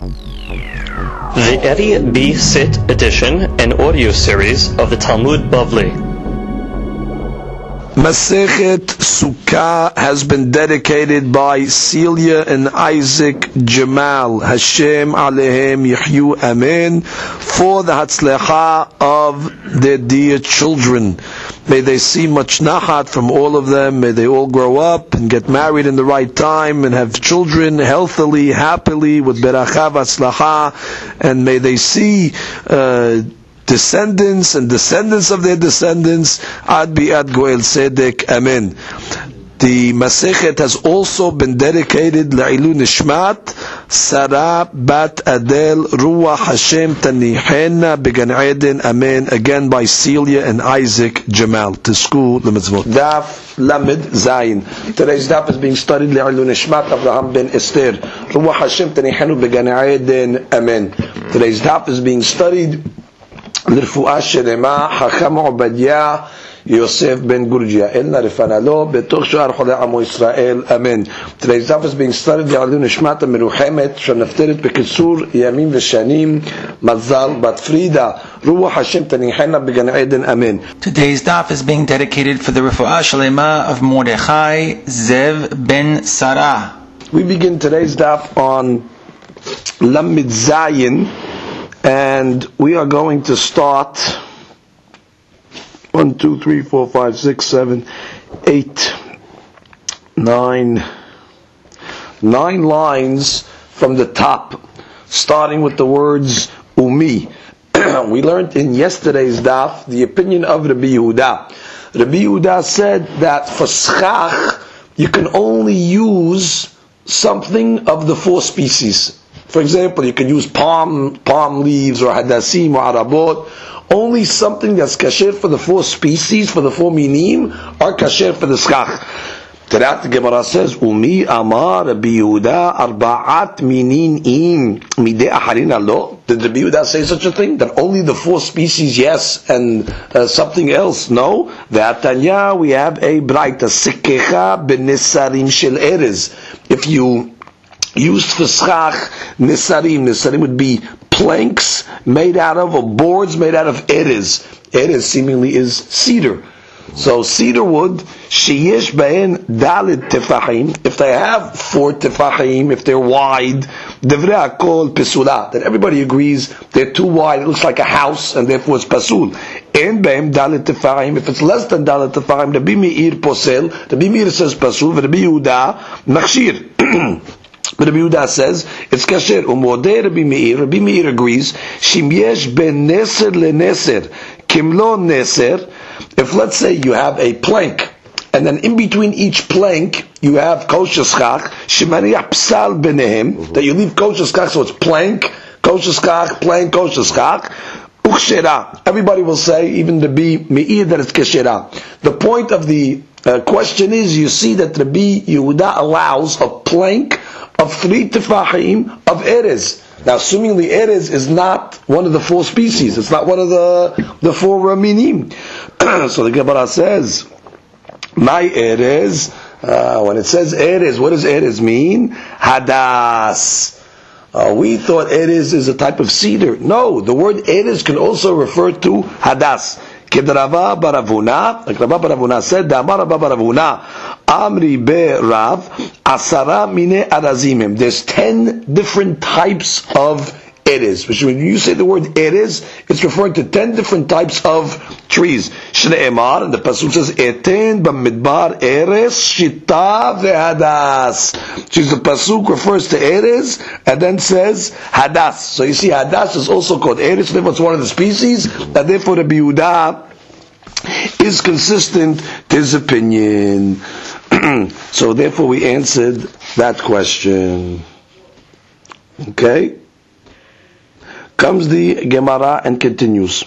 The Eddie B. Sit edition and audio series of the Talmud Bavli. Masechet Sukkah has been dedicated by Celia and Isaac Jamal. Hashem Alehem Yihyu Amen. For the Hatzlecha of their dear children. May they see much nachat from all of them. May they all grow up and get married in the right time and have children healthily, happily, with beracha v'atzlacha. And may they see descendants and descendants of their descendants. Ad bi'ad goel tzedek. Amen. The Masechet has also been dedicated La'ilu Nishmat Sarah Bat Adel Ruach Hashem Tanihena Began Eden. Amen. Again by Celia and Isaac Jamal. To school the mitzvot. Daf Lamed Zayin. Today's daf is being studied La'ilu Nishmat Abraham ben Esther Ruach Hashem Tanihenu Began Eden. Amen. Today's daf is being studied L'Refuah Shelema Hacham Obadiah Yosef ben Gurjia Elna Refanalo Betoch Shoar Cholei Amo Yisrael. Amen. Today's daf is being studied Ya'alu Nishmat HaMeruchemet Shenafteret Bekitsur Yamim V'Shanim Mazal Bat Frida Ruach Hashem Tanihena Began Eden. Amen. Today's daf is being dedicated for the Refuah Shalema of Mordechai Zev ben Sarah. We begin today's daf on Lamed Zayin, and we are going to start 1, 2, 3, 4, 5, 6, 7, 8, 9 lines from the top, starting with the words Umi. We learned in yesterday's daf the opinion of Rabbi Yehuda. Rabbi Yehuda said that for schach you can only use something of the 4 species. For example, you can use palm leaves or hadassim or arabot. Only something that's kasher for the 4 species, for the 4 minim, are kasher for the schach. To that the Gemara says, Umi amar Rabbi Yehuda arba'at minin im midei acharina lo. Did Rabbi Yehuda say such a thing? That only the 4 species, yes, and something else, no? Ve'atanya, we have a braita, sikecha b'nesarim shel erez. If you used for schach nisarim would be planks made out of, or boards made out of erez. Erez seemingly is cedar. So cedar wood, sheyesh be'en dalit tefahim, if they have 4 tefahim, if they're wide, devrei hakol pesula, that everybody agrees they're too wide, it looks like a house, and therefore it's pasul. En be'em dalit tefahim, if it's less than dalit tefahim, Rabbi Meir posel, Rabbi Meir says pasul, Rabbi Yehuda machshir. But Rabbi Yehuda says it's kasher. Umodei Rabbi Meir agrees. Shim yesh ben neser leneser kimlo neser. If let's say you have a plank, and then in between each plank you have kosher schach, shemaniach psal benehem, that you leave kosher schach, so it's plank, kosher schach, plank, kosher schach. Ukshera. Everybody will say, even Rabbi Meir, that it's kashera. The point of the question is, you see that Rabbi Yehuda allows a plank of 3 tefahim of erez. Now, assumingly erez is not one of the 4 species, it's not one of the 4 minim. So the Gemara says, my erez, when it says erez, what does erez mean? Hadas. We thought erez is a type of cedar. No, the word erez can also refer to hadas. Kedrava baravuna, like Rabba Baravuna said, Damar Rabba Baravuna, Amri be Rav, Asara mine arazimim. There's 10 different types of erez. Which when you say the word erez, it's referring to 10 different types of trees. Shne'emar, and the pasuk says, Eten b'midbar erez shita ve'hadas. So the pasuk refers to erez, and then says hadas. So you see, hadas is also called erez, therefore it's one of the species, and therefore Rabbi Yehuda is consistent to his opinion. So therefore we answered that question. Okay? Comes the Gemara and continues.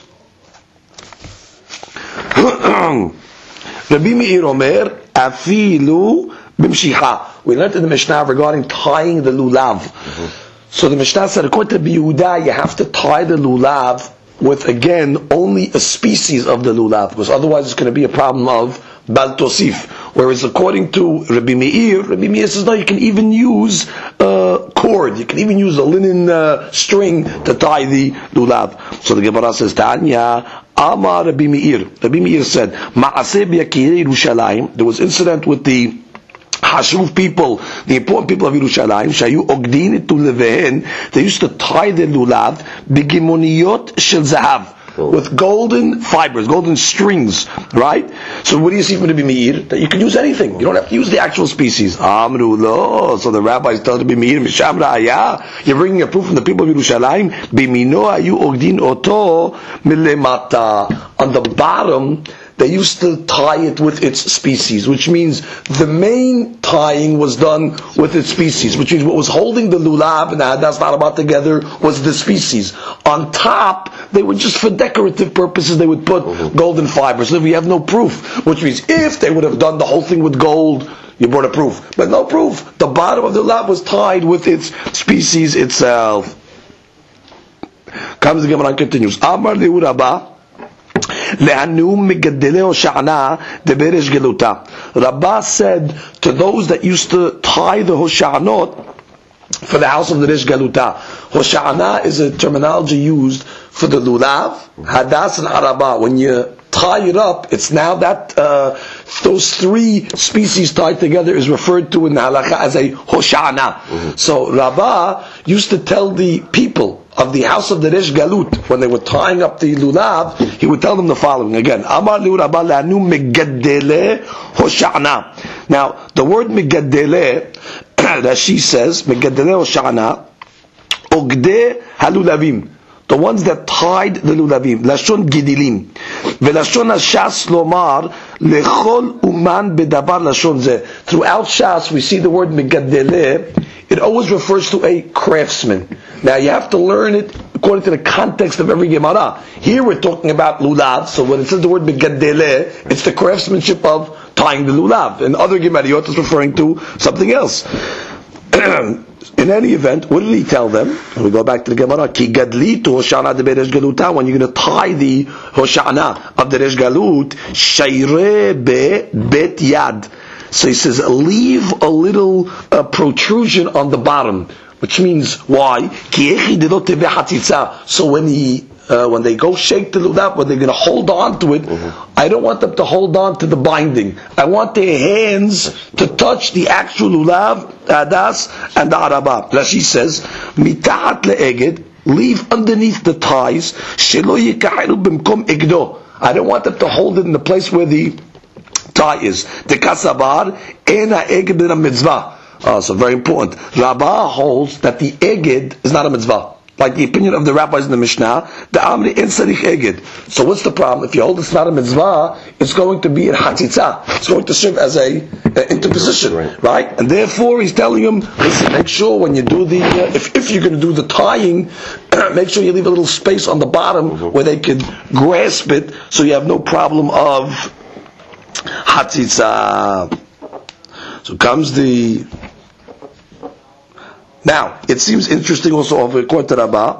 Rabbi Meir Omer, Afilu b'mshicha. We learned in the Mishnah regarding tying the lulav. So the Mishnah said, according to Rabbi Yehuda, you have to tie the lulav with, again, only a species of the lulav, because otherwise it's going to be a problem of bal tosif. Whereas according to Rabbi Meir says, no, you can even use cord. You can even use a linen string to tie the lulav. So the Gemara says, Tanya, Amar Rabbi Meir. Rabbi Meir said, Ma'aseh b'yakirei Yerushalayim. There was incident with the Hashuv people, the important people of Yerushalayim, Shayu Ogdin to Levehen. They used to tie the lulav b'gimoniyot shel zahav, with golden fibers, golden strings, right? So what do you see from Rabbi Meir? That you can use anything. You don't have to use the actual species. Amru lo. So the rabbis tell Rabbi Meir, Misham ra'aya, you're bringing a proof from the people of Yerushalayim, b'mino ayu ogdin oto milemata. On the bottom, they used to tie it with its species, which means the main tying was done with its species, which means what was holding the lulav and the hadas narabah together was the species. On top, they were just for decorative purposes, they would put golden fibers. So we have no proof, which means if they would have done the whole thing with gold, you brought a proof. But no proof. The bottom of the lulav was tied with its species itself. Comes the Gemara and continues. Amar Liu Rabbah, Rabbah said to those that used to tie the Hosha'anot for the house of the Rish Galuta. Hosha'ana is a terminology used for the lulav, hadas, and arabah. When you tie it up, it's now that those three species tied together is referred to in the halakha as a Hosha'ana. So Rabbah used to tell the people of the house of the Rish Galut, when they were tying up the lulav, he would tell them the following again. Amar Liu Rabbah lanu megaddele Hosha'ana. Now, the word megaddele, that she says, megaddele Hosha'ana, ogde halulavim, the ones that tied the lulavim, lashon gidilim, velashon hashas lomar lechol uman bedavar lashon zeh. Throughout Shas, we see the word megaddele. It always refers to a craftsman. Now you have to learn it according to the context of every Gemara. Here we're talking about lulav, so when it says the word megaddele, it's the craftsmanship of tying the lulav. In other Gemariyot, it's referring to something else. In any event, what did he tell them? And we go back to the Gemara. Ki gadli to Hosha'ana de Beresh Galuta. When you're going to tie the Hosha'ana of the Resh Galut, shayre be bet yad. So he says, leave a little protrusion on the bottom, which means why? So when they go shake the lulav, when they're going to hold on to it, I don't want them to hold on to the binding. I want their hands to touch the actual lulav, hadas, and the arabah. Rashi says, mitahat le'eged, leave underneath the ties, shelo yikahiru b'mkom egdo. I don't want them to hold it in the place where the tie is. The kasabar ena eged in a mitzvah. So very important. Rabbah holds that the eged is not a mitzvah. Like the opinion of the rabbis in the Mishnah, the amri in sarich eged. So what's the problem? If you hold it's not a mitzvah, it's going to be a hatzitza. It's going to serve as a interposition, right? And therefore he's telling him, listen, make sure when you do the, if you're going to do the tying, make sure you leave a little space on the bottom where they can grasp it, so you have no problem of hatzitza. So comes the... Now, it seems interesting also of according to Rabbah,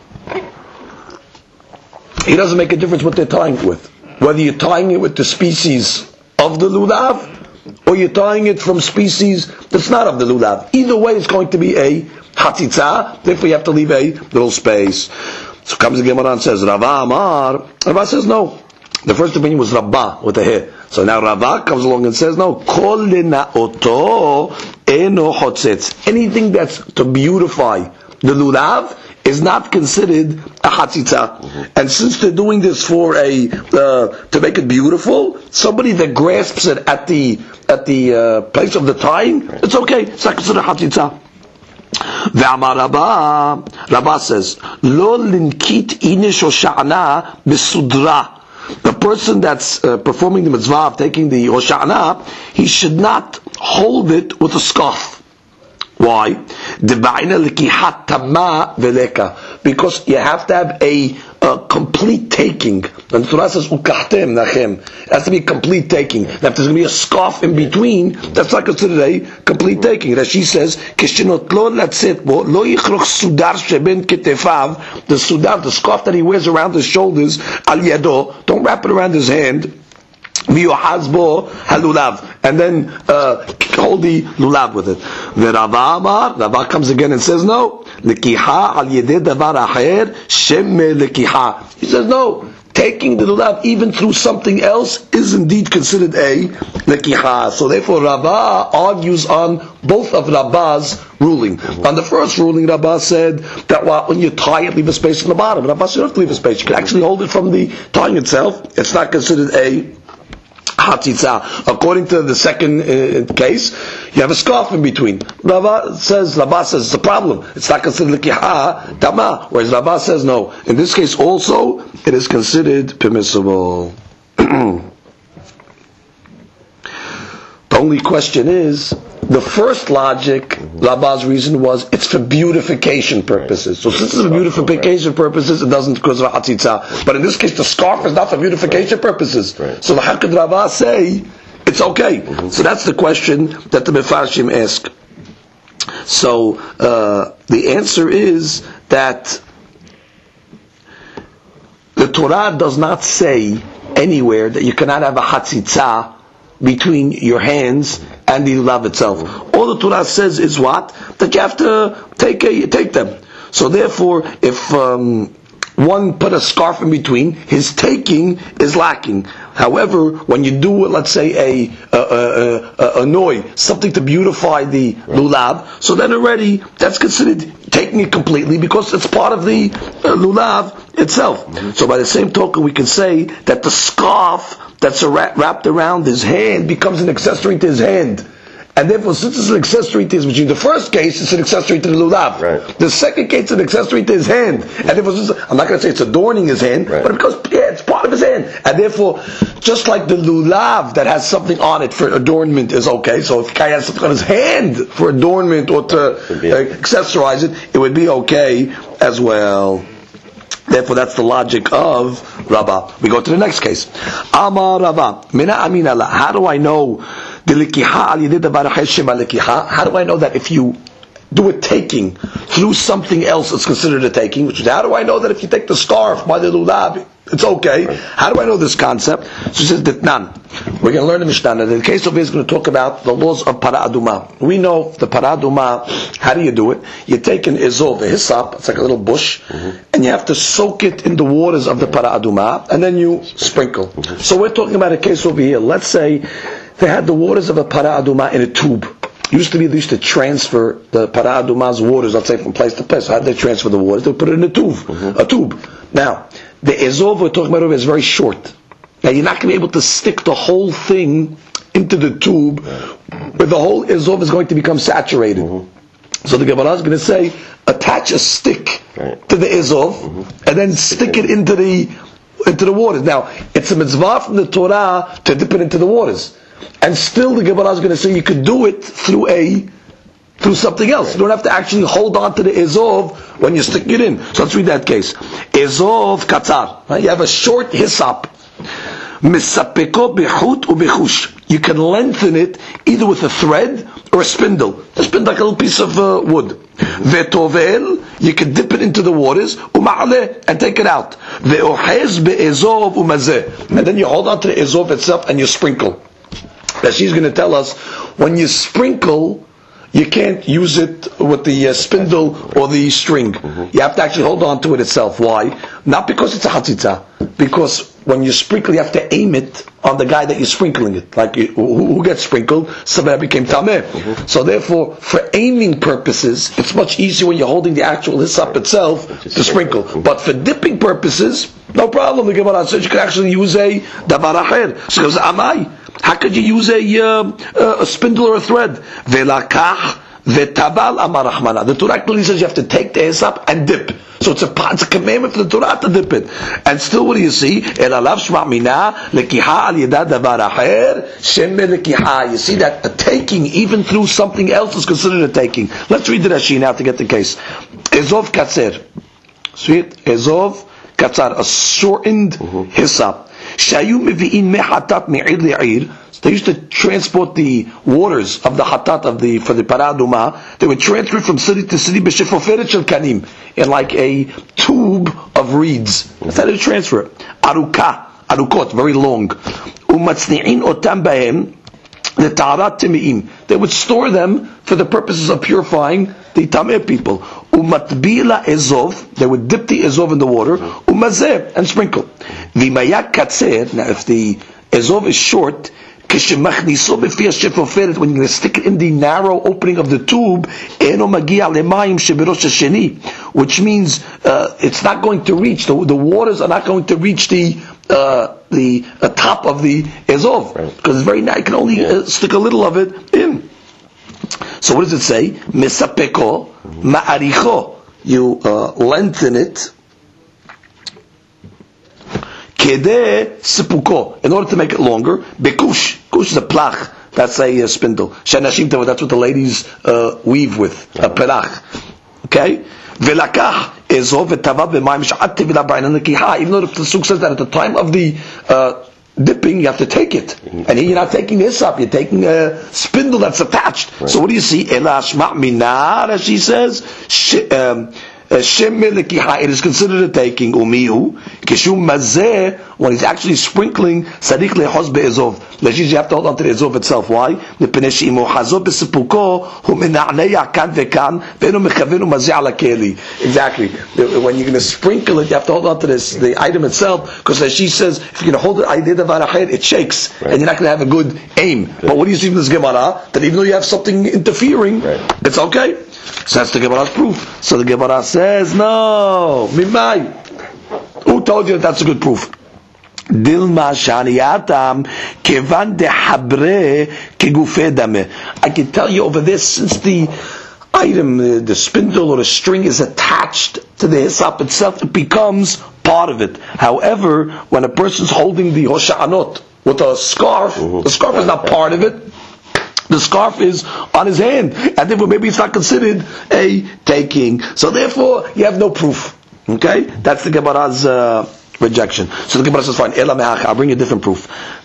he doesn't make a difference what they're tying it with. Whether you're tying it with the species of the lulav, or you're tying it from species that's not of the lulav. Either way, it's going to be a hatzitza, therefore you have to leave a little space. So comes the Gemara and says, Rabbah Amar. Rabbah says no. The first opinion was Rabbah with a he. So now Rabbah comes along and says, no, kol lena'oto eno chotzetz. Anything that's to beautify the lulav is not considered a hatzitza. And since they're doing this for a to make it beautiful, somebody that grasps it at the place of the tying, it's okay. It's not considered hatzitza. Ve'amar Rabbah says, lo linkit inish Hosha'ana besudra. The person that's performing the mitzvah of taking the Hosha'ana, he should not hold it with a scarf. Why? Because you have to have a complete taking. And the Torah says, ukachtem nachem. It has to be complete taking. Now, if there's going to be a scarf in between, that's not considered a complete taking. Rashi says, the scarf that he wears around his shoulders, al yado, don't wrap it around his hand. V'yohazbo halulav, and then hold the lulav with it. V'Rava Amar, Rava comes again and says no. Lekiha al yedei davar acher sheme lekiha. He says no. Taking the lulav even through something else is indeed considered a lekiha. So therefore Rava argues on both of Rabba's ruling. On the first ruling, Rava said that when you tie it, leave a space on the bottom. Rava said you don't have to leave a space. You can actually hold it from the tying itself. It's not considered a hatzitza. According to the second case, you have a scarf in between. Rava says it's a problem. It's not considered lekiha tama. Whereas Rava says no. In this case also, it is considered permissible. The only question is, the first logic, Rava's reason was it's for beautification purposes. So since it's for beautification purposes, it doesn't cause of hatzitza. But in this case, the scarf is not for beautification purposes. So how could Rava say it's okay? So that's the question that the Mefarshim ask. So the answer is that the Torah does not say anywhere that you cannot have a hatzitza between your hands and the lulav itself. All the Torah says is what? That you have to take them. So therefore, if one put a scarf in between, his taking is lacking. However, when you do, let's say, a noi, something to beautify the lulav, so then already that's considered taking it completely because it's part of the lulav itself. So by the same token, we can say that the scarf that's wrapped around his hand becomes an accessory to his hand. And therefore, since it's an accessory to his machine, the first case it's an accessory to the lulav. Right. The second case it's an accessory to his hand. And therefore, I'm not going to say it's adorning his hand, but because it's part of his hand. And therefore, just like the lulav that has something on it for adornment is okay. So if the guy has something on his hand for adornment or to accessorize it, it would be okay as well. Therefore, that's the logic of Rava. We go to the next case. Amar Rava, mina aminala. How do I know the lekiha al yedei davar acher shema lekiha? How do I know that if you do a taking through something else, it's considered a taking? Which is, how do I know that if you take the scarf by the lulav, it's okay? How do I know this concept? So she says that none. We're going to learn the Mishnah. The case over here is going to talk about the laws of para aduma. We know the para aduma. How do you do it? You take an izov, a hyssop, it's like a little bush, and you have to soak it in the waters of the para aduma, and then you sprinkle. So we're talking about a case over here. Let's say they had the waters of a para aduma in a tube. Used to be they used to transfer the para aduma's waters, let's say, from place to place. So how did they transfer the waters? They would put it in a tube. Now, the izov we're talking about is very short. Now you're not going to be able to stick the whole thing into the tube, where the whole izov is going to become saturated. So the Gemara is going to say, attach a stick to the izov, and then stick it into the waters. Now, it's a mitzvah from the Torah to dip it into the waters. And still the Gemara is going to say you could do it through something else. You don't have to actually hold on to the izov when you stick it in. So let's read that case. Izov katzar. Right? You have a short hyssop. Misapeko bechut ubechush. You can lengthen it either with a thread or a spindle. A spindle like a little piece of wood. Vetovel. You can dip it into the waters. Uma'ale. And take it out. Ve'ohez be'ezov umazeh. And then you hold on to the izov itself and you sprinkle. That she's going to tell us, when you sprinkle, you can't use it with the spindle or the string. You have to actually hold on to it itself. Why? Not because it's a hatzitza. Because when you sprinkle, you have to aim it on the guy that you're sprinkling it. Like, who gets sprinkled? Somebody became tameh. So therefore, for aiming purposes, it's much easier when you're holding the actual hyssop itself to sprinkle. But for dipping purposes, no problem. The Gemara says you can actually use a davar acher. So it goes, amai. How could you use a spindle or a thread? Velakach vetabal amar Rahmana. The Torah clearly says you have to take the hyssop and dip. So it's a commandment for the Torah to dip it. And still, what do you see? El alav shma mina lekiha al yeda davar acher sheme lekiha. You see that a taking even through something else is considered a taking. Let's read the Rashi now to get the case. Ezov katzer. Sweet. Ezov katzer. A shortened hyssop. Shayu mevi'in mehatat me'ir le'ir. They used to transport the waters of the hatat for the para aduma. They would transfer it from city to city b'shefoferet shel kanim, in like a tube of reeds. That's how they transfer it. Arukah, arukot, very long. umatzni'in otam bahem l'ta'arat timi'im. They would store them for the purposes of purifying the tameh people. Umatbila ezov, they would dip the ezov in the water, umazeh, and sprinkle. V'mayak katzer, now if the ezov is short, when you're going to stick it in the narrow opening of the tube, which means it's not going to reach, the waters are not going to reach the top of the ezov, because it's very narrow, you can only stick a little of it in. So what does it say? Mesapeko ma'aricho, you lengthen it, kede sipuko, in order to make it longer. Bekush, kush is a plach, that's a spindle. Shanashim, that's what the ladies weave with, a pelach. Okay? Velakach ezov v'tava b'mayim sh'at tevila b'aynan l'kiha. Even though the Pasuk says that at the time of the dipping, you have to take it. And here you're not taking this up, you're taking a spindle that's attached. Right. So what do you see? Ela shma' minar, as she says, it is considered a taking. Umihu kishum mazeh, when he's actually sprinkling sadik lehoz be'ezov. You have to hold on to the ezov itself. Why? Exactly. When you're going to sprinkle it, you have to hold on to the item itself, because as she says, if you're going to hold it, it shakes, right, and you're not going to have a good aim. Good. But what do you see from this Gemara? That even though you have something interfering, right, it's okay. So that's the Gemara's proof. So the Gemara says, no, mimai. Who told you that that's a good proof? Dilma shaniyatam kevan dehabre kegufe dame. I can tell you over this, since the item, the spindle or the string is attached to the hisap itself, it becomes part of it. However, when a person's holding the hosha'anot with a scarf, the scarf is not part of it. The scarf is on his hand, and therefore maybe it's not considered a taking. So therefore, you have no proof. Okay? That's the Gemara's rejection. So the Gemara says, fine, Ela me'ach, I'll bring you a different proof.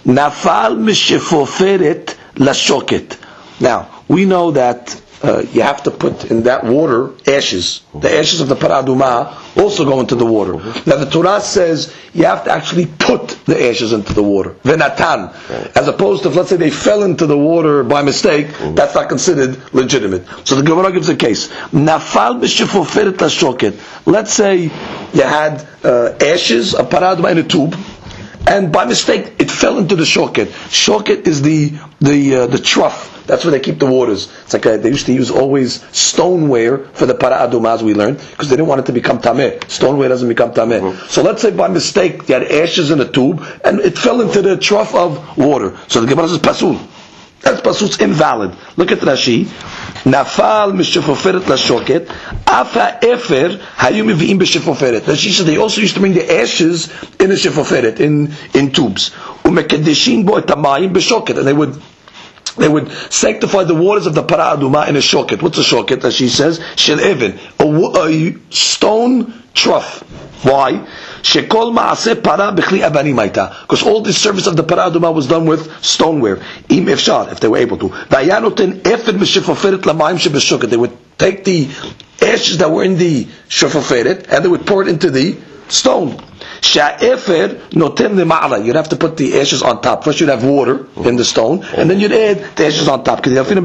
Nafal mishefoferet lashoket. Now, we know that you have to put in that water ashes. The ashes of the paraduma also go into the water. Now the Torah says you have to actually put the ashes into the water. Venatan. As opposed to, if, let's say they fell into the water by mistake, that's not considered legitimate. So the Gemara gives a case. Nafal b'shefoferet lashoket. Let's say you had ashes of paraduma in a tube, and by mistake it fell into the shoket. Shoket is the trough. That's where they keep the waters. It's like they used to use always stoneware for the para aduma, as we learned, because they didn't want it to become tameh. Stoneware doesn't become tameh. So let's say by mistake you had ashes in a tube and it fell into the trough of water. So the Gemara says pasul. That's pasul's invalid. Look at Rashi. Nafal mishefoferet lashoket afa efer hayu mivi'im b'shefoferet. Rashi said they also used to bring the ashes in a shefoferet, in tubes. Umekadeshin bo et hamayim b'shoket, and they would sanctify the waters of the para aduma in a shoket. What's a shoket? As she says, shel even, a stone trough. Why? Shekol ma'aseh para b'chli avanim aita. Because all the service of the para aduma was done with stoneware. Im efshar, if they were able to. Vayanoten efed mishefoferet lamayim shebeshoket. They would take the ashes that were in the shefoferet and they would pour it into the stone. Sha'efer notem lema'ala. You'd have to put the ashes on top. First you'd have water in the stone, and then you'd add the ashes on top.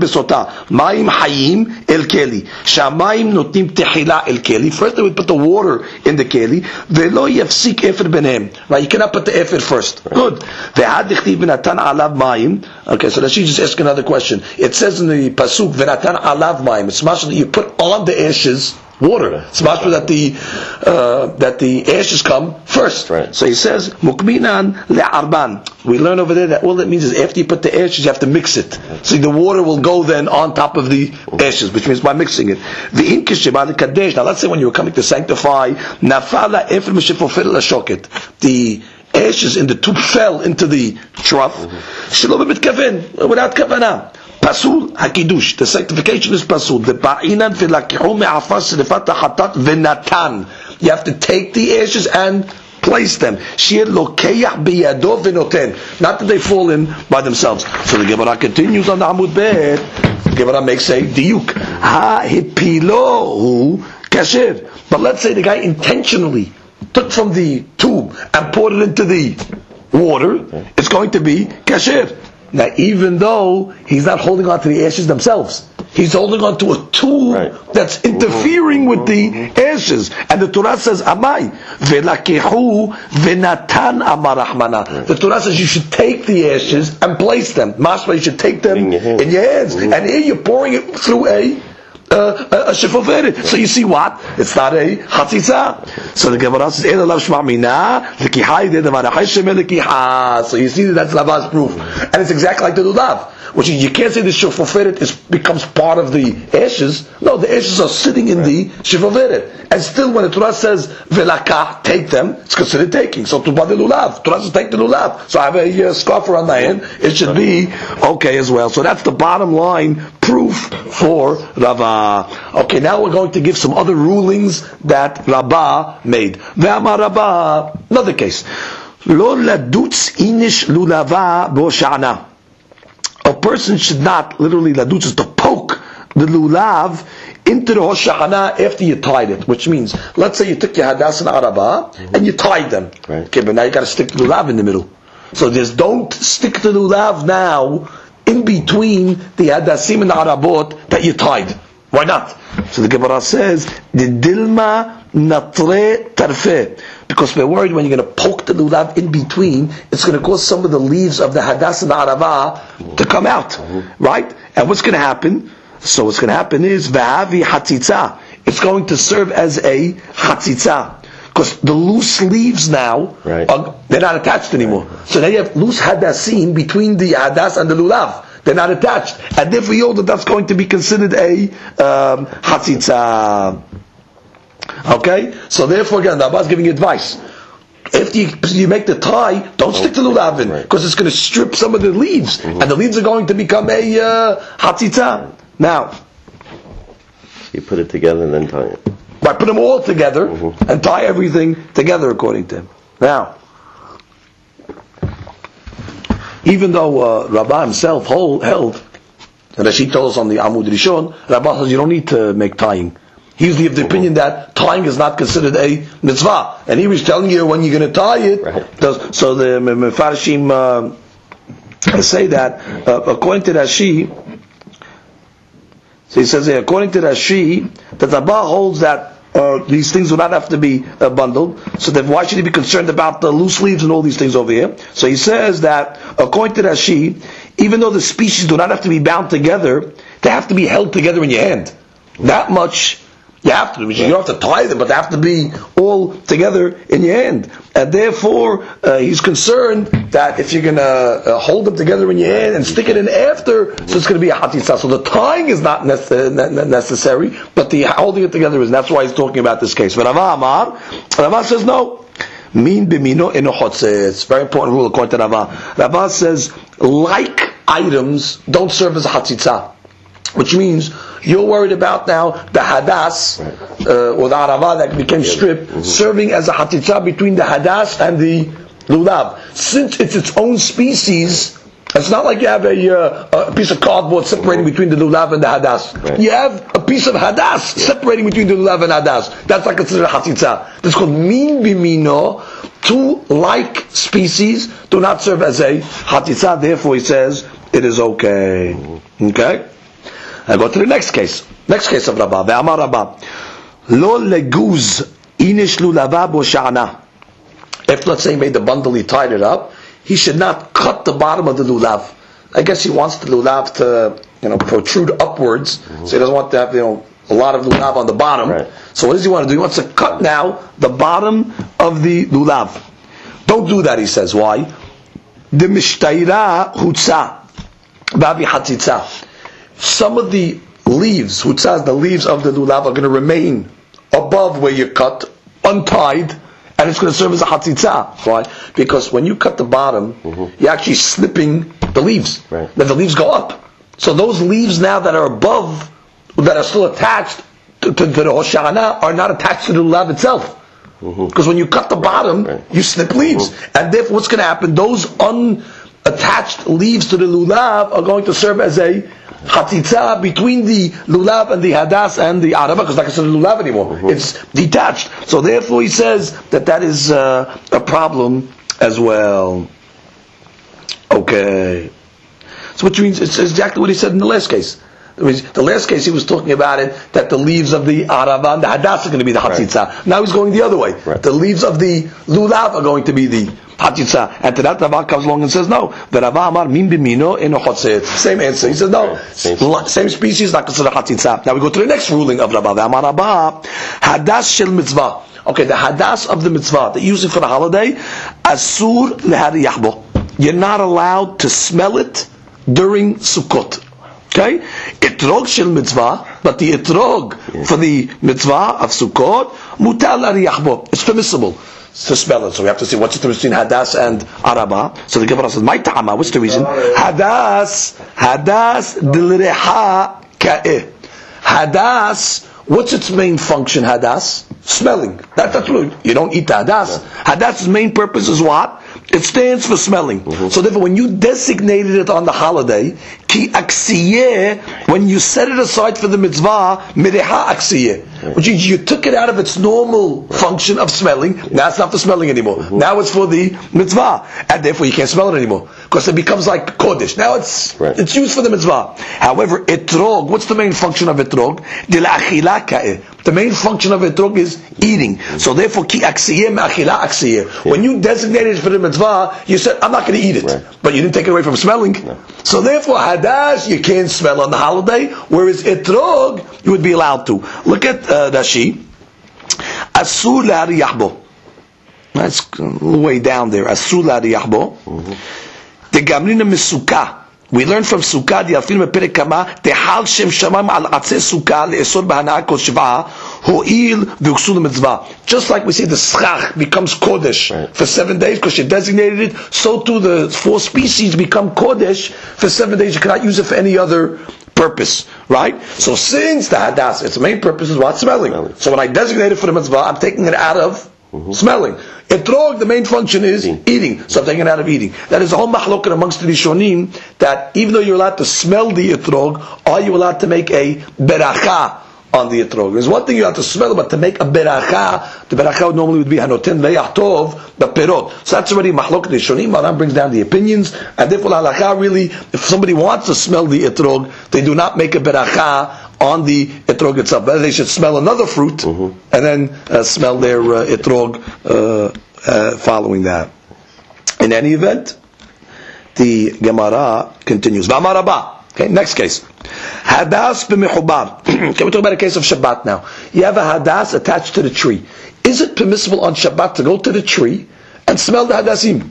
Ma'im hayim el keli. Sha'mayim notim tehila el keli. First they would put the water in the keli. Ve'lo yafsik efer benem. Right? You cannot put the efer first. Good. Ve'ad dichtiv v'natan alav mayim. Okay, so let's just ask another question. It says in the pasuk v'natan alav mayim. It's much that you put on the ashes water. It's much that the ashes come first. Right. So he says, Mukminan le'arban. We learn over there that all that means is after you put the ashes, you have to mix it. So the water will go then on top of the ashes, which means by mixing it. Now let's say when you were coming to sanctify, nafala efer mishefoferet lashoket. The ashes in the tube fell into the trough. Shelo b'mitkaven, without kavanah. Pasul hakidush. The sanctification is pasul. The ba'inan v'lakihu me'afar serifat hatat v'natan. You have to take the ashes and place them. Shir lokeyach biyado v'noten. Not that they fall in by themselves. So the Gemara continues on the Amud Bet. The Gemara makes a diuk. Ha hipilohu kasher. But let's say the guy intentionally took from the tube and poured it into the water, it's going to be kasher. Now, even though he's not holding on to the ashes themselves, he's holding on to a tool that's interfering with the ashes. And the Torah says, Amai, velakehu venatan amar Rahmana. The Torah says you should take the ashes and place them. Mashma, you should take them in your hands. And here you're pouring it through a shefoferet. So you see what? It's not a chatzitza. So the Gemara says, Ela lav shma mina, lekihai de devar ha'shem lekihah. So you see that's Lav's proof. And it's exactly like the lulav. Which you can't say the shefoferet becomes part of the ashes. No, the ashes are sitting in the shefoferet. And still when the Torah says, velakah, take them, it's considered taking. So to buy the lulav. Torah says take the lulav. So I have a scarf around my hand. It should be okay as well. So that's the bottom line proof for Rava. Okay, now we're going to give some other rulings that Rabbah made. Ve'amar Rabbah, another case. Lo ladutz inish lulava bo sha'ana. A person should not, literally ladutz is to poke the lulav into the hosha'ana after you tied it. Which means, let's say you took your hadas and araba and you tied them. Right. Okay, but now you got to stick the lulav in the middle. So just don't stick the lulav now in between the hadasim and the arabot that you tied. Why not? So the Gemara says, the dilma natre tarfe. Because we're worried when you're going to poke the lulav in between, it's going to cause some of the leaves of the hadas and the arava to come out. Right? And what's going to happen? So what's going to happen is, v'havi hatzitza. It's going to serve as a hatzitza. Because the loose leaves now, they're not attached anymore. So now you have loose hadasim between the hadas and the lulav. They're not attached. And therefore you know that's going to be considered a hatzitza. Okay? So therefore again, the Abba is giving you advice. After you make the tie, don't stick the lulav in. Because it's going to strip some of the leaves. And the leaves are going to become a hatzitza. Now, you put it together and then tie it. Right, put them all together and tie everything together according to him. Now, even though Rabbah himself held, and as he told us on the Amud Rishon, Rabbah says you don't need to make tying. He's of the opinion that tying is not considered a mitzvah. And he was telling you when you're going to tie it. So the Mefarshim say that, according to Rashi, so he says according to Rashi, that Rabbah holds that these things do not have to be bundled. So then why should he be concerned about the loose leaves and all these things over here? So he says that according to Rashi, even though the species do not have to be bound together, they have to be held together in your hand. That much you have to. You don't have to tie them, but they have to be all together in your hand. And therefore, he's concerned that if you're going to hold them together in your hand and stick it in after, so it's going to be a hatzitza. So the tying is not necessary, but the holding it together is. And that's why he's talking about this case. But Rava says no. Min b'mino eno chotzetz. Very important rule according to Rava. Rava says like items don't serve as a hatzitza. Which means you're worried about now the hadas or the arava that became stripped serving as a hatzitza between the hadas and the lulav. Since it's its own species, it's not like you have a piece of cardboard separating between the lulav and the hadas. You have a piece of hadas separating between the lulav and hadas. That's not considered a hatzitza. It's called min bimino. Two like species do not serve as a hatzitza. Therefore, he says it is okay. Okay. I go to the next case. Next case of Rabbah. Ve'amar Rabbah. Lo leguz inish lulava bo sha'ana. If, let's say, he made the bundle, he tied it up, he should not cut the bottom of the lulav. I guess he wants the lulav to, protrude upwards, so he doesn't want to have, a lot of lulav on the bottom. So what does he want to do? He wants to cut now the bottom of the lulav. Don't do that, he says. Why? The mishtayra hutza babi hatzitza. Some of the leaves, hutzaz, the leaves of the lulav are going to remain above where you cut, untied, and it's going to serve as a hatzitza. Why? Because when you cut the bottom, you're actually snipping the leaves. Then the leaves go up. So those leaves now that are above, that are still attached to the hoshana, are not attached to the lulav itself. Because when you cut the bottom, you snip leaves. And therefore what's going to happen? Those unattached leaves to the lulav are going to serve as a chatzitza between the lulav and the hadas and the arava, because it's not considered lulav anymore. It's detached. So therefore he says that is a problem as well. Okay. So which means it's exactly what he said in the last case. The last case he was talking about it, that the leaves of the arava and the hadas are going to be the hatzitza. Right. Now he's going the other way. Right. The leaves of the lulav are going to be the hatzitza. And to that Rava comes along and says no. The Rava amar min bimino eno chotzet. Same answer. He says no. Same species, not considered hatzitza. Now we go to the next ruling of Rava. Amar Rava hadas shel mitzvah. Okay, the hadas of the mitzvah that you use it for the holiday, asur lehariyach bo. You're not allowed to smell it during Sukkot. Okay? Etrog shel mitzvah, but the etrog for the mitzvah of Sukkot, mutar l'ariyach bo. It's permissible to smell it. So we have to see what's the difference between hadas and araba. So the Gemara says, "My ta'ama." What's the reason? Hadas d'lreha ka'eh. Hadas. What's its main function? Hadas, smelling. That's true. You don't eat the hadas. Hadas's main purpose is what? It stands for smelling. So therefore, when you designated it on the holiday, ki aksiyeh, when you set it aside for the mitzvah, mireha aksiyeh, which means you took it out of its normal function of smelling. Now it's not for smelling anymore. Now it's for the mitzvah, and therefore you can't smell it anymore because it becomes like kodesh. Now it's used for the mitzvah. However, etrog, what's the main function of etrog? The main function of etrog is eating. So therefore, ki aksiyeh me'achila aksiyeh. When you designated it for the mitzvah, you said, I'm not going to eat it. But you didn't take it away from smelling. So therefore, hadas, you can't smell on the holiday, whereas etrog, you would be allowed to. Look at Rashi. Asur la'ariyach bo. That's a little way down there. Asur la'ariyach bo. The gamrina misukah. We learn from Sukkah, the Alfin Perek Kama, tehal shem shamam al atzeh Sukkah le'esor b'hana'ah kol shiv'ah ho'il v'uksul mitzvah. Just like we say the schach becomes kodesh for 7 days because you designated it, so too the 4 species become kodesh for 7 days. You cannot use it for any other purpose, right? So since the hadas, its main purpose is what? Smelling. So when I designate it for the mitzvah, I'm taking it out of smelling. Etrog, the main function is eating. So I'm taking it out of eating. That is a whole mahloket amongst the Rishonim, that even though you're allowed to smell the etrog, are you allowed to make a beracha on the etrog? There's one thing you have to smell, but to make a beracha, the beracha normally would be hanoten le'yach tov, the perot. So that's already mahloket Rishonim. Maran brings down the opinions, and therefore halacha really, if somebody wants to smell the etrog, they do not make a beracha on the etrog itself. But they should smell another fruit and then smell their etrog following that. In any event, the Gemara continues. V'amar Rabba. Okay, next case. Hadas b'mechubar. Okay, we're talking about a case of Shabbat now. You have a hadas attached to the tree. Is it permissible on Shabbat to go to the tree and smell the hadasim?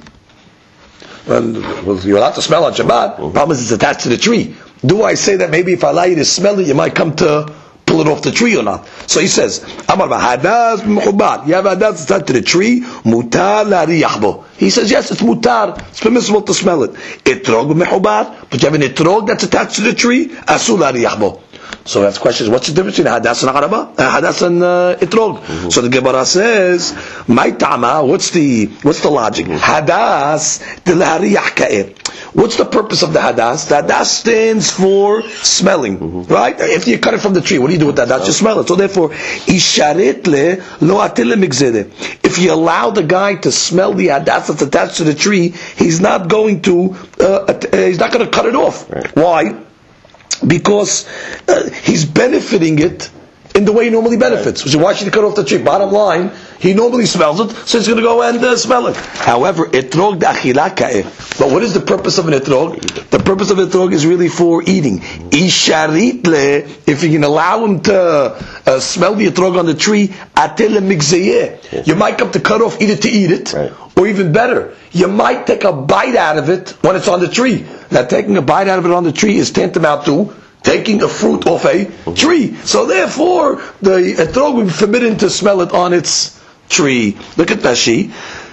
Well, you're allowed to smell on Shabbat. Problem is it's attached to the tree. Do I say that maybe if I allow you to smell it, you might come to pull it off the tree or not? So he says, Amar hadas b'mechubar. You have hadas attached to the tree. Mutar la'ariyach bo. He says, yes, it's mutar. It's permissible to smell it. Etrog b'mechubar. But you have an etrog that's attached to the tree. Asur la'ariyach bo. So that's the question: what's the difference between hadas and araba? Hadas and etrog. So the Gemara says, "My ta'ama." What's the logic? Hadas d'lhariyach ka'eh. What's the purpose of the hadas? The hadas stands for smelling, right? If you cut it from the tree, what do you do with that? Just smell it. So therefore, isharet le lo atil migzede. If you allow the guy to smell the hadas that's attached to the tree, he's not going to cut it off. Right. Why? Because he's benefiting it in the way he normally benefits. So why should he cut off the tree? Bottom line, he normally smells it, so he's going to go and smell it. However, etrog d'achila ka'eh. But what is the purpose of an etrog? The purpose of etrog is really for eating. Isharit le, if you can allow him to smell the etrog on the tree, atel migzeyeh. You might come to cut off either to eat it, or even better, you might take a bite out of it when it's on the tree. Now, taking a bite out of it on the tree is tantamount to taking a fruit off a tree. So therefore, the etrog would be forbidden to smell it on its tree. Look at Rashi.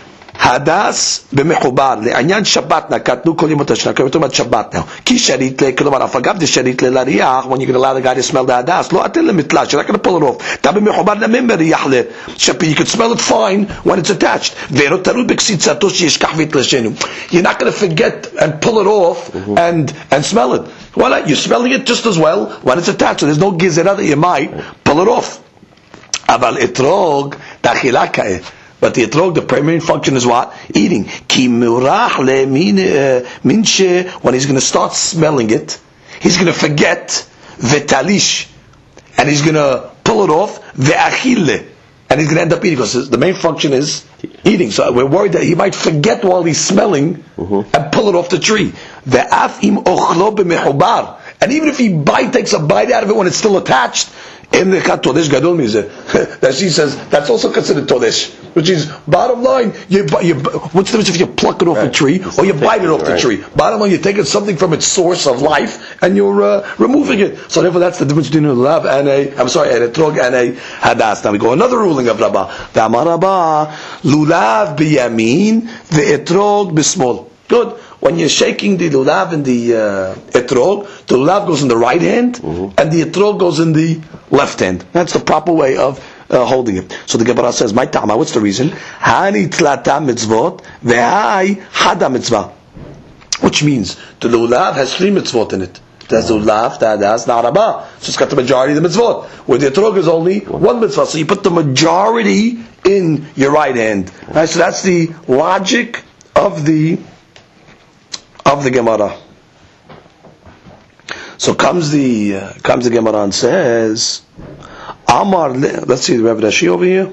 Hadas b'mechubar le'anyan Shabbat nakatnu kol yemot hashna. We're talking about Shabbat now. Ki sharit le, k'lomar afagav de sharit le l'ariach. When you're going to allow the guy to smell the hadas, lo atel lemitlash. You're not going to pull it off. Ta b'mechubar le'mem riach le shapi. You can smell it fine when it's attached. Ve'ero tarud b'ksitzato sheyishkach v'yitlashenu. You're not going to forget and pull it off and smell it. Why not? You're smelling it just as well when it's attached. So there's no gizera that you might pull it off. Aval etrog ta'chila ka'eh. But the etrog, the primary function is what? Eating. Ki murah le minche, when he's going to start smelling it, he's going to forget vetalish, and he's going to pull it off ve'achille, and he's going to end up eating, because the main function is eating. So we're worried that he might forget while he's smelling and pull it off the tree. Ve'af im ochlo b'mehubar, and even if he takes a bite out of it when it's still attached, in the todesh gadol mizeh, that she says that's also considered todesh, which is bottom line. What's the difference if you pluck it off a tree or you bite it off the tree? Bottom line, you're taking something from its source of life and you're removing it. So therefore, that's the difference between a lulav and an etrog and a hadas. Now we go another ruling of Rabbah. V'amar Rabbah, lulav biyamin, ve'etrog bismol. Good. When you're shaking the lulav and the etrog, the lulav goes in the right hand, and the etrog goes in the left hand. That's the proper way of holding it. So the Gemara says, "My tama, what's the reason? Hani tlata mitzvot ve'hai hada mitzvah," which means the lulav has 3 mitzvot in it. There's the lulav, the hadas, the arabah. So it's got the majority of the mitzvot. Where the etrog is only 1 mitzvah. So you put the majority in your right hand. Right, so that's the logic of the Gemara. So comes the Gemara and says, Amar le, let's see the Rav Rashi over here.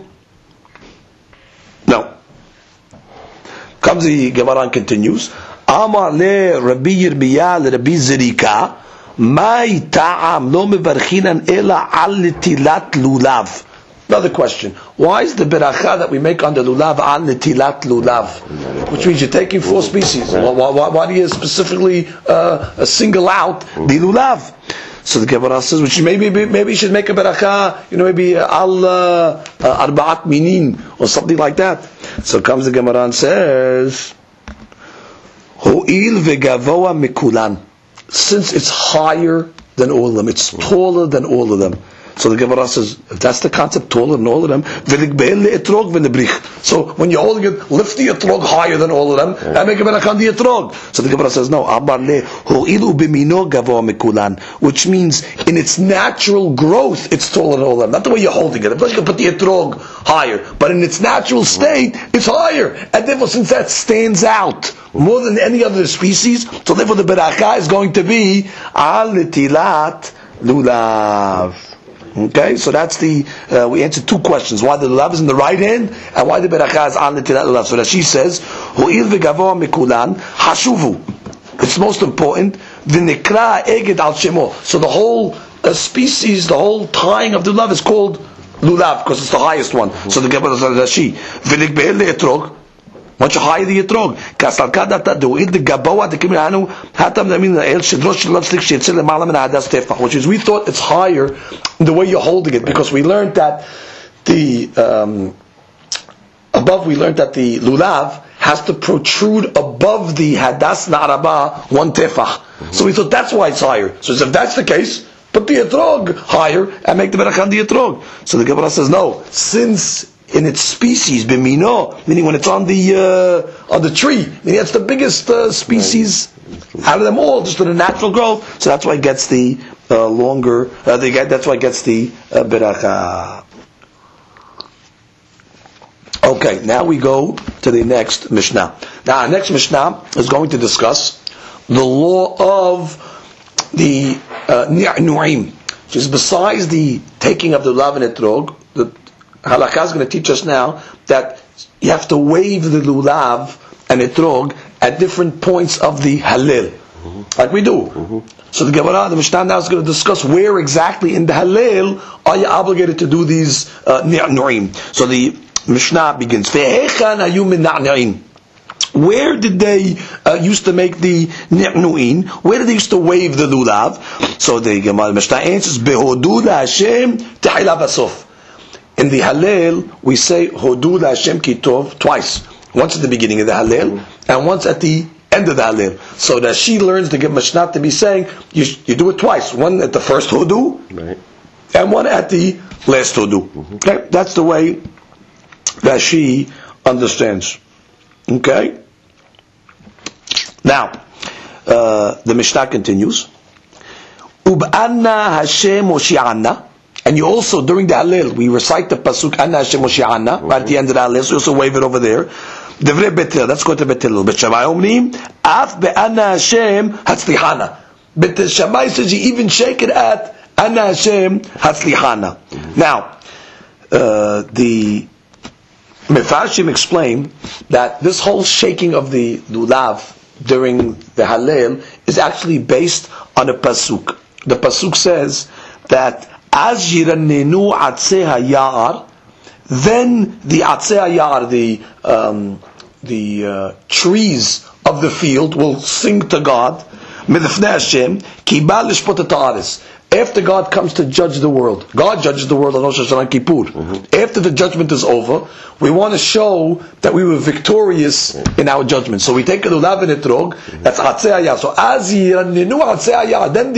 No. Comes the Gemara and continues, Amar le Rabbi Yirmiyah le Rabbi Zerika, Mai ta'am lo mevarchinan ela al netilat lulav. Another question. Why is the beracha that we make on the lulav al netilat lulav? Which means you're taking 4 species. Why do you specifically single out the lulav? So the Gemara says, which maybe you should make a beracha, maybe al arba'at minin or something like that. So comes the Gemara and says, Ho'il vegavoa mikulan. Since it's higher than all of them, it's taller than all of them. So the Gemara says, if that's the concept, taller than all of them, so when you're holding it, lift the etrog higher than all of them, and make a beracha on the etrog. So the Gemara says, no, which means in its natural growth, it's taller than all of them. Not the way you're holding it. Of course you can put the etrog higher, but in its natural state, it's higher. And therefore, since that stands out more than any other species, so therefore the beracha is going to be al netilat lulav. Okay, so that's we answered 2 questions. Why the lulav is in the right hand, and why the beracha is on the netilat lulav. So that she says, Ho'il v'gavoa mikulan, hashuvu. It's most important, v'nikra eged al shemo. So the whole species, the whole tying of the lulav is called lulav, because it's the highest one. So the Gemara says, Rashi, v'nikbe'el le'etrog, much higher the etrog. Which is, we thought it's higher in the way you're holding it, because we learned that the lulav has to protrude above the hadas na'arabah 1 tefach. So we thought that's why it's higher. So if that's the case, put the etrog higher and make the beracha on the etrog. So the Gemara says, no, since in its species, b'mino, meaning when it's on the tree, meaning it's the biggest species out of them all, just in a natural growth. So that's why it gets the longer. That's why it gets the beracha. Okay, now we go to the next Mishnah. Now, our next Mishnah is going to discuss the law of the ni'nu'im, which is besides the taking of the lulav and etrog. The halakha is going to teach us now that you have to wave the lulav and etrog at different points of the halil, like we do. So the Gemara, the Mishnah now is going to discuss where exactly in the halil are you obligated to do these ni'nu'im. So the Mishnah begins, where did they used to make the ni'nu'in? Where did they used to wave the lulav? So the Mishnah answers, Behodu Hashem tehila basof. In the Hallel, we say Hodu Hashem Kitov twice. Once at the beginning of the Hallel, and once at the end of the Hallel. So that she learns to get Mishnah to be saying, you do it twice. One at the first Hodu, right, and one at the last Hodu. Okay? That's the way that she understands. Okay? Now, the Mishnah continues. Ub'anna Hashem Moshi'anna. And you also, during the Hallel, we recite the Pasuk, Anna Hashem Moshi'ana, right at the end of the Hallel, so you also wave it over there. Devrei Bet Hillel, let's go to Bet Hillel. Bet Shammai Omrim, Af be'Anna Hashem Hatzlihana. Bet Shammai says you even shake it at Anna Hashem Hatzlihana. Now, the Mefarshim explain that this whole shaking of the lulav during the Hallel is actually based on a pasuk. The pasuk says that as yiranenu atzei hayar, then the atzei hayar, the trees of the field will sing to God. Midifnei Hashem ki ba lishpot et haaretz. After God comes to judge the world, God judges the world on Rosh Hashanah Kippur. After the judgment is over, we want to show that we were victorious in our judgment. So we take a lulav and etrog, that's atzei hayar. So as yiranenu atzei hayar, then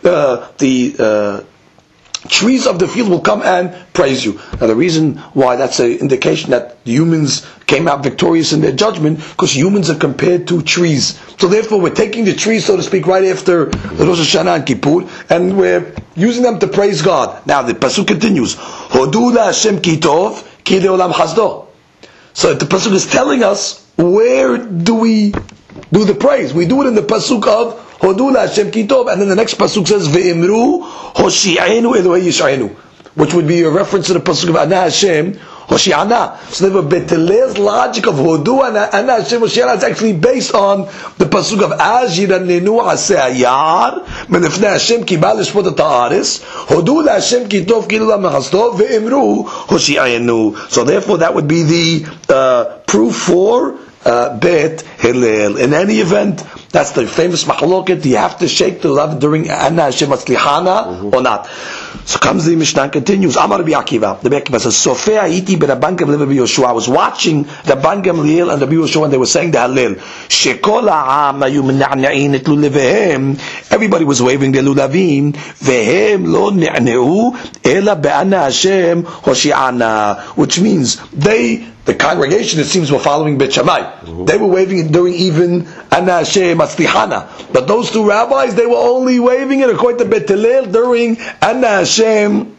the trees of the field will come and praise you. Now the reason why that's an indication that humans came out victorious in their judgment, because humans are compared to trees. So therefore we're taking the trees, so to speak, right after the Rosh Hashanah and Kippur, and we're using them to praise God. Now the pasuk continues, Hodu la Hashem ki tov, ki le'olam chasdo. So the pasuk is telling us, where do we do the praise? We do it in the pasuk of Hodu la Hashem ki tov, and then the next pasuk says ve'imru hoshi'enu Elohei yish'enu, which would be a reference to the pasuk of Anna Hashem Hoshi'ana. So the Bet Hillel's logic of Hodu Anna Hashem Hoshi'ana is actually based on the pasuk of Az yiranenu aseh hayar menifnei Hashem ki ba lishpot et haaretz Hodu la Hashem ki tov ki le'olam chasdo ve'imru hoshi'enu. So therefore that would be the proof for Bet Hillel. In any event, that's the famous machloket. You have to shake the lulav during Anna Hashem Hatzlihana or not. So comes the Mishnah and continues. Amar Rabbi Akiva. The Rabbi Akiva says, Sofei hayiti b'Rabban Gamliel Rabbi Yoshua. I was watching Rabban Gamliel and Rabbi Yoshua and they were saying the Hallel. Shekol ha'am hayu mena'ne'in et lulavehem. Everybody was waving their lulavim. Vehem lo ne'neu ela be'Anna Hashem Hoshi'ana. Which means the congregation, it seems, were following Bet Shammai. They were waving it during even Anna Hashem Hatzlihana. But those two rabbis, they were only waving it according to Bet Hillel during Anna Hashem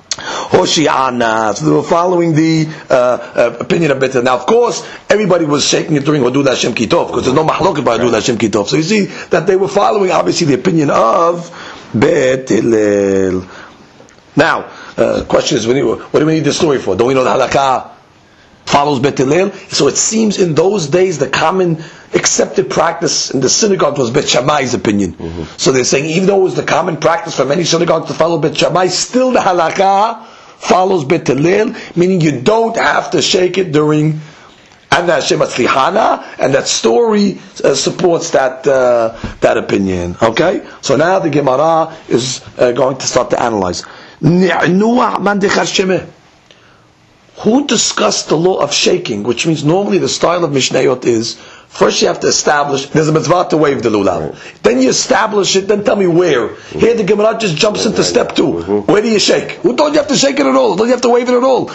Hoshi'ana. So they were following the opinion of Bet Hillel. Now, of course, everybody was shaking it during Hodu la Hashem ki tov, because there's no mahloket by Hodu la Hashem ki tov. So you see that they were following, obviously, the opinion of Bet Hillel. Now, question is, what do we need this story for? Don't we know the halakha follows Bet Hillel? So it seems in those days the common accepted practice in the synagogue was Bet Shammai's opinion. So they're saying even though it was the common practice for many synagogues to follow Bet Shammai, still the halakha follows Bet Hillel, meaning you don't have to shake it during Anna Hashem Hatzlihana, and that story supports that opinion. Okay? So now the Gemara is going to start to analyze. Who discussed the law of shaking? Which means normally the style of Mishnayot is, first you have to establish, there's a mitzvah to wave the lulav. Then you establish it, then tell me where. Here the Gemara just jumps into step 2. Where do you shake? Who told you have to shake it at all? Don't you have to wave it at all?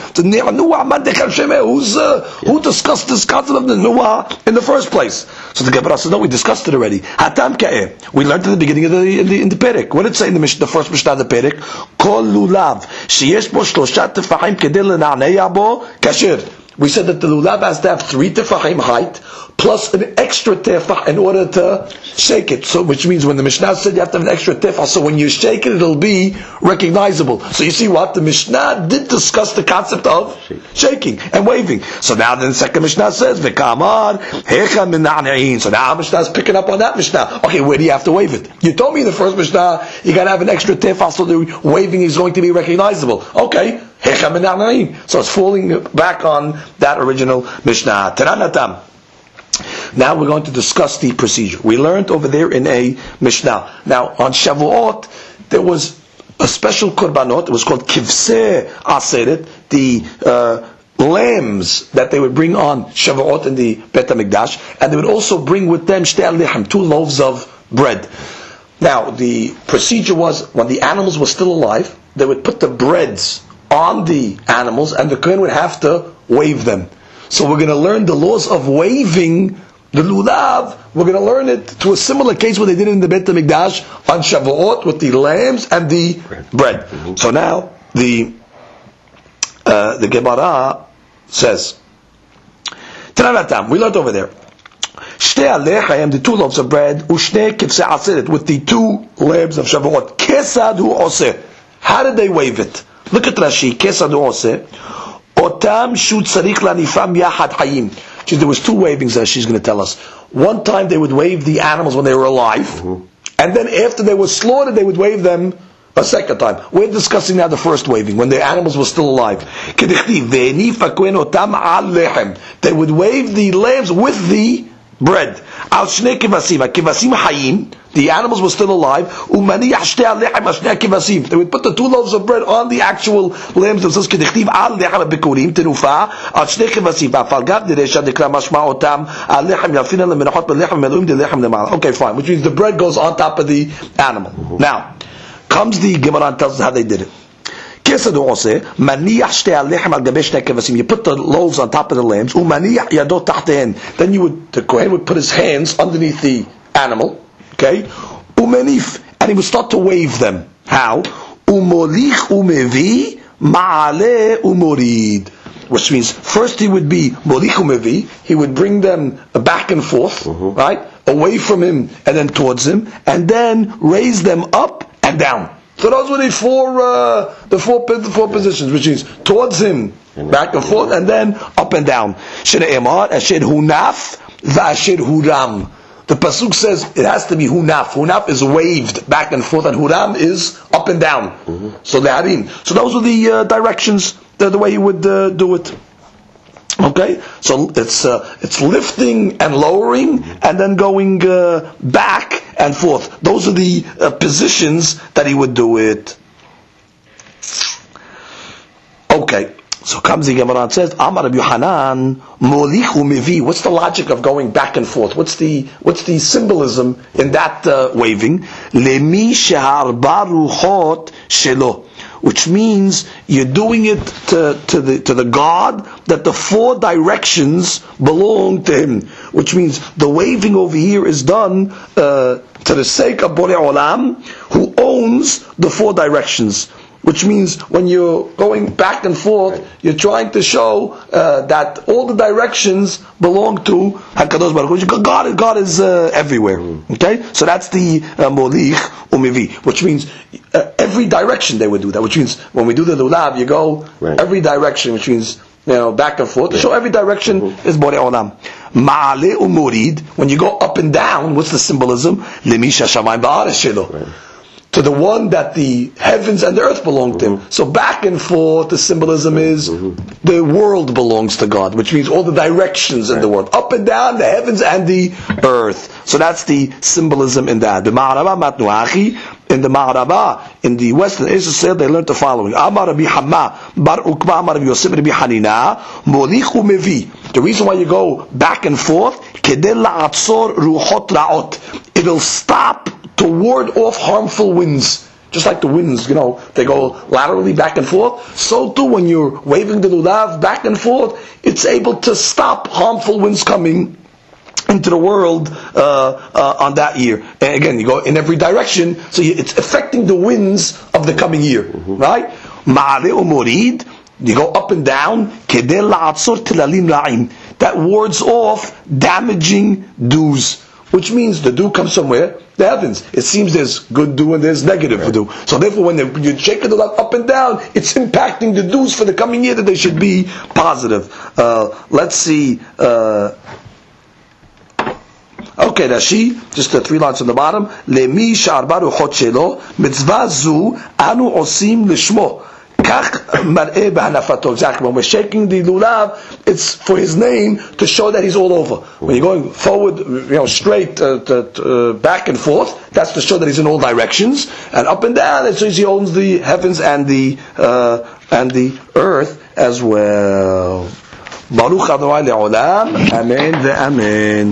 Who discussed this concept of the nuah in the first place? So the Gemara says, no, we discussed it already. Hatam ka'eh. We learned at the beginning of in the Perek. What did it say in the first Mishnah of the Perek? Kol lulav, sheyesh bo shloshat tefahim kedei lena'neya bo kasher. We said that the lulav has to have 3 tefahim height plus an extra tefah in order to shake it. So, which means when the Mishnah said you have to have an extra tefah, so when you shake it, it'll be recognizable. So you see what? The Mishnah did discuss the concept of shaking and waving. So now the second Mishnah says, V'kamar hecha mina'ne'in. So now Mishnah is picking up on that Mishnah. Okay, where do you have to wave it? You told me in the first Mishnah you got to have an extra tefah so the waving is going to be recognizable. Okay. So it's falling back on that original Mishnah. Teranatam. Now we're going to discuss the procedure. We learned over there in a Mishnah. Now on Shavuot, there was a special korbanot. It was called Kivseh Aseret, the lambs that they would bring on Shavuot in the Bet HaMikdash, and they would also bring with them shtei lechem, 2 loaves of bread. Now the procedure was, when the animals were still alive, they would put the breads on the animals, and the kohen would have to wave them. So we're going to learn the laws of waving the lulav. We're going to learn it to a similar case where they did it in the Bet HaMikdash on Shavuot with the lambs and the bread. So now the Gemara says, Tanaratam, we learned over there. The 2 loaves of bread, with the 2 lambs of Shavuot. Kesad hu oseh. How did they wave it? Look at Rashi. Kesad hu oseh. Otam shu tzarich lanifam yahad hayim. There was 2 wavings that she's going to tell us. One time they would wave the animals when they were alive, and then after they were slaughtered, they would wave them a second time. We're discussing now the first waving, when the animals were still alive. They would wave the lambs with the bread. Al shnei kivasim, kivasim hayim. The animals were still alive. Umaniach shtei alechem al shnei kivasim. They would put the 2 loaves of bread on the actual lambs themselves. Kedichtiv al lechem bikurim tenufa al shnei kivasim. Va'afal gav diresha dekla mashma otam al lechem yalfina lemenachot belechem meluim de lechem lemala. Okay, fine. Which means the bread goes on top of the animal. Now comes the Gemara and tells us how they did it. You put the loaves on top of the lambs. Then the Kohen would put his hands underneath the animal. Okay? And he would start to wave them. How? Which means first he would be molich umevi. He would bring them back and forth, right? Away from him and then towards him, and then raise them up and down. So those were the four positions, which is towards him, back and forth, and then up and down. Shne'emar asher hunaf v'asher huram. The pasuk says it has to be hunaf. Hunaf is waved back and forth, and huram is up and down. So the harim. So those were the directions, the way he would do it. Okay, so it's lifting and lowering, and then going back and forth. Those are the positions that he would do it. Okay, so comes the Gemara and says, Amar Rabbi Yohanan, molichu mevi. What's the logic of going back and forth? What's the symbolism in that waving? Lemi sheharba ruchot shelo. Which means you're doing it to the God that the 4 directions belong to him. Which means the waving over here is done to the sake of Borei Olam, who owns the 4 directions. Which means when you're going back and forth, you're trying to show that all the directions belong to HaKadosh Baruch Hu. God is everywhere. Okay, so that's the molich umevi, which means every direction they would do that. Which means when we do the lulav, you go every direction, which means back and forth. To show every direction is Borei Olam. Ma'ale umorid, when you go up and down, what's the symbolism? Lemisha shamayim ba'aretz shelo. To the one that the heavens and the earth belong to him. So back and forth, the symbolism is the world belongs to God, which means all the directions in the world. Up and down, the heavens and the earth. So that's the symbolism in that. The Ma'arabah Matnuachi, in the Ma'arabah, in the Western Israel, they learned the following. Amar Rabbi Hamma, Bar Ukba, Amar Rabbi Yosef, Rabbi Hanina, Molichu Mevi. The reason why you go back and forth, Kedel la'atzor ruchot ra'ot. It'll stop to ward off harmful winds. Just like the winds, they go laterally back and forth. So too, when you're waving the lulav back and forth, it's able to stop harmful winds coming into the world on that year. And again, you go in every direction, so it's affecting the winds of the coming year. Right? Ma'ale umorid, you go up and down, kedel la'atzor tilalim ra'im. That wards off damaging dews. Which means the dew comes from where? The heavens. It seems there's good dew and there's negative dew. So therefore, when you shake the dew up and down, it's impacting the dews for the coming year that they should be positive. Let's see. Okay, Rashi, just 3 lines on the bottom. Lemi she'arba ruchot shelo, mitzvah zu anu osim lishmo. Exactly. When we're shaking the lulav, it's for his name to show that he's all over. When you're going forward, straight, back and forth, that's to show that he's in all directions, and up and down, it says he owns the heavens and the earth as well. Baruch Adonai le'olam. Amen ve'amen.